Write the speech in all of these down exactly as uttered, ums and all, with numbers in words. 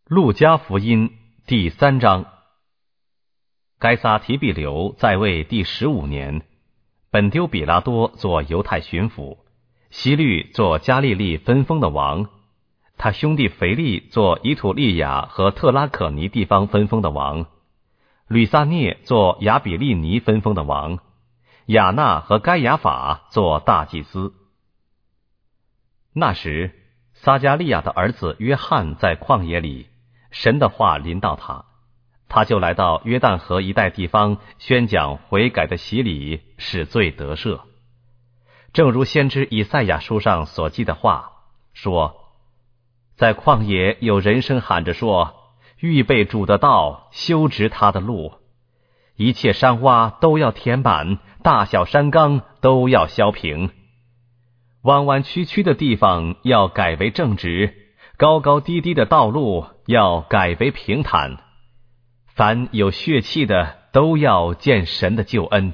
路加福音第三章。该撒提比留在位第十五年，本丢比拉多做犹太巡抚，希律做加利利分封的王，他兄弟腓力做以土利亚和特拉可尼地方分封的王，吕撒涅做亚比利尼分封的王，亚纳和该亚法做大祭司。那时撒加利亚的儿子约翰在旷野里，神的话临到他，他就来到约旦河一带地方，宣讲悔改的洗礼，使罪得赦。正如先知以赛亚书上所记的话说，在旷野有人声喊着说，预备主的道，修直他的路，一切山洼都要填满，大小山冈都要削平，弯弯曲曲的地方要改为正直，高高低低的道路要改为平坦，凡有血气的都要见神的救恩。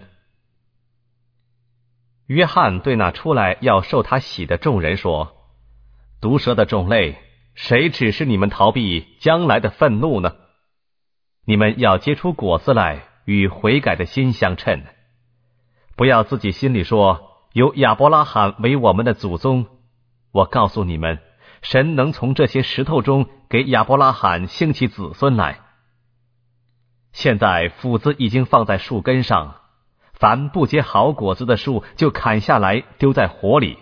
约翰对那出来要受他洗的众人说，毒蛇的种类，谁指示你们逃避将来的愤怒呢？你们要结出果子来，与悔改的心相称。不要自己心里说，有亚伯拉罕为我们的祖宗。我告诉你们，神能从这些石头中给亚伯拉罕兴起子孙来。现在斧子已经放在树根上，凡不结好果子的树就砍下来丢在火里。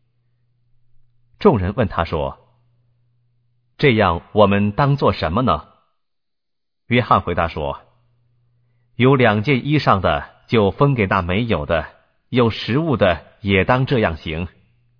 众人问他说，这样我们当做什么呢？约翰回答说，有两件衣裳的就分给那没有的，有食物的也当这样行。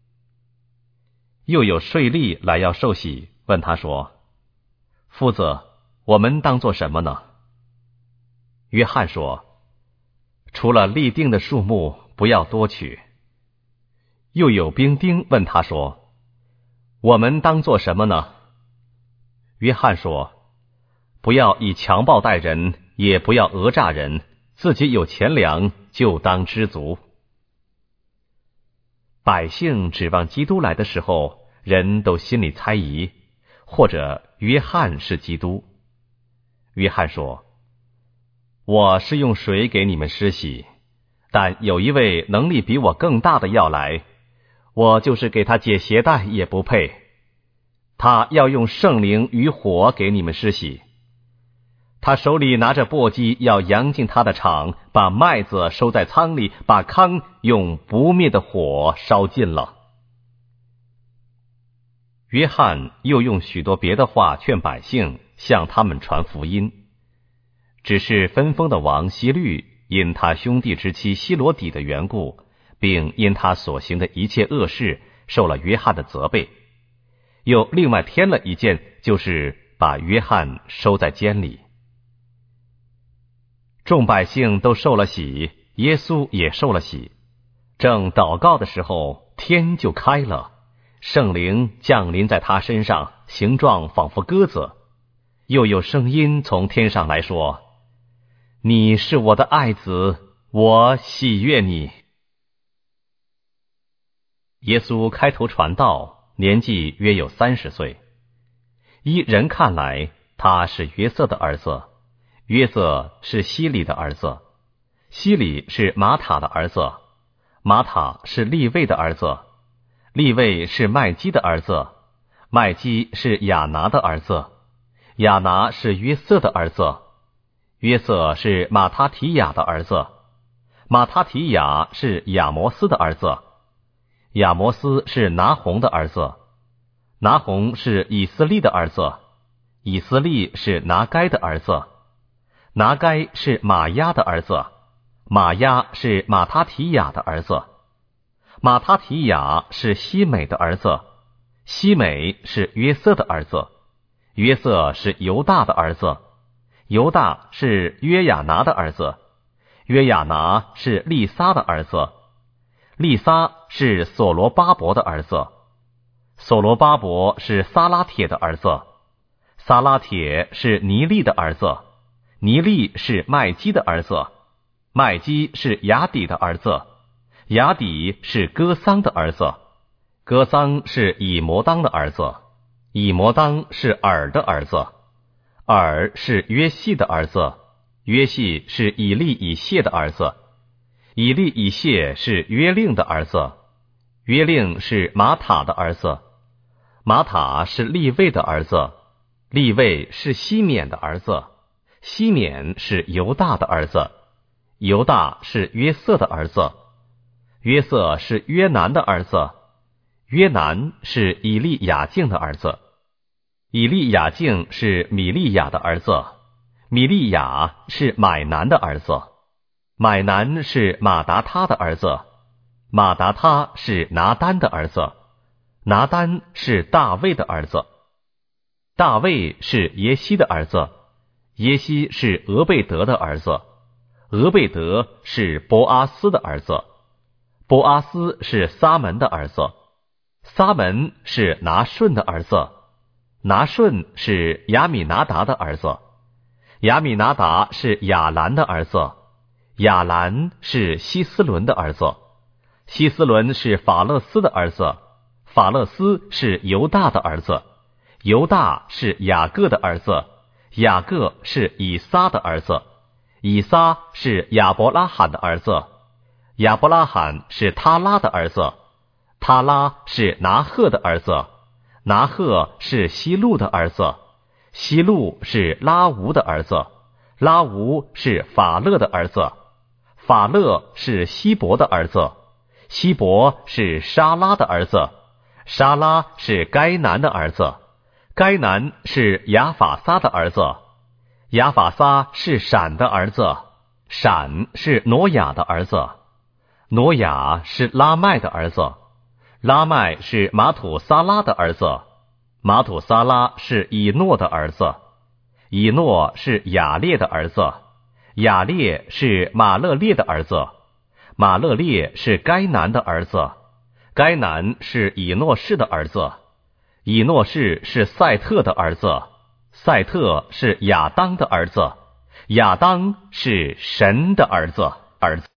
又有税吏来要受洗，问他说，夫子，我们当做什么呢？约翰说，除了立定的数目，不要多取。又有兵丁问他说，我们当做什么呢？约翰说，不要以强暴待人，也不要讹诈人，自己有钱粮就当知足。百姓指望基督来的时候，人都心里猜疑，或者约翰是基督。约翰说，我是用水给你们施洗，但有一位能力比我更大的要来，我就是给他解鞋带也不配。他要用圣灵与火给你们施洗，他手里拿着簸箕，要扬进他的场，把麦子收在仓里，把糠用不灭的火烧尽了。约翰又用许多别的话劝百姓，向他们传福音。只是分封的王希律因他兄弟之妻希罗底的缘故，并因他所行的一切恶事，受了约翰的责备，又另外添了一件，就是把约翰收在监里。众百姓都受了洗，耶稣也受了洗。正祷告的时候，天就开了，圣灵降临在他身上，形状仿佛鸽子。又有声音从天上来说，你是我的爱子，我喜悦你。耶稣开头传道，年纪约有三十岁。依人看来，他是约瑟的儿子，约瑟是希里的儿子，希里是马塔的儿子，马塔是利未的儿子，利未是麦基的儿子，麦基是亚拿的儿子，亚拿是约瑟的儿子，约瑟是马他提亚的儿子，马他提亚是亚摩斯的儿子，亚摩斯是拿红的儿子，拿红是以斯利的儿子，以斯利是拿该的儿子，拿该是马押的儿子，马押是马他提亚的儿子，马他提亚是西美的儿子，西美是约瑟的儿子，约瑟是犹大的儿子，犹大是约亚拿的儿子，约亚拿是利撒的儿子，利撒是所罗巴伯的儿子，所罗巴伯是撒拉铁的儿子，撒拉铁是尼利的儿子，尼利是麦基的儿子，麦基是雅底的儿子，雅底是哥桑的儿子，哥桑是以摩当的儿子，以摩当是尔的儿子， 尔是约细的儿子，约细是以利以谢的儿子，以利以谢是约令的儿子，约令是马塔的儿子，马塔是利位的儿子，利位是西缅的儿子，西缅是犹大的儿子，犹大是约瑟的儿子，约瑟是约南的儿子，约南是以利亚敬的儿子，以利亚敬是米利亚的儿子，米利亚是买南的儿子，买南是马达他的儿子，马达他是拿单的儿子，拿单是大卫的儿子，大卫是耶西的儿子，耶西是俄贝德的儿子，俄贝德是波阿斯的儿子，波阿斯是撒门的儿子，撒门是拿顺的儿子，拿顺是亚米拿达的儿子，亚米拿达是亚兰的儿子，亚兰是希斯伦的儿子，希斯伦是法勒斯的儿子，法勒斯是犹大的儿子，犹大是雅各的儿子，雅各是以撒的儿子，以撒是亚伯拉罕的儿子，亚伯拉罕是他拉的儿子，他拉是拿鹤的儿子，拿鹤是希路的儿子，希路是拉吾的儿子，拉吾是法勒的儿子，法勒是希伯的儿子，希伯是沙拉的儿子，沙拉是该南的儿子，该南是亚法撒的儿子，亚法撒是闪的儿子，闪是挪亚的儿子，挪亚是拉麦的儿子，拉麦是马土撒拉的儿子，马土撒拉是以诺的儿子，以诺是雅列的儿子，雅列是马勒列的儿子，马勒列是该南的儿子，该南是以诺士的儿子，以诺士是赛特的儿子，赛特是亚当的儿子，亚当是神的儿子儿子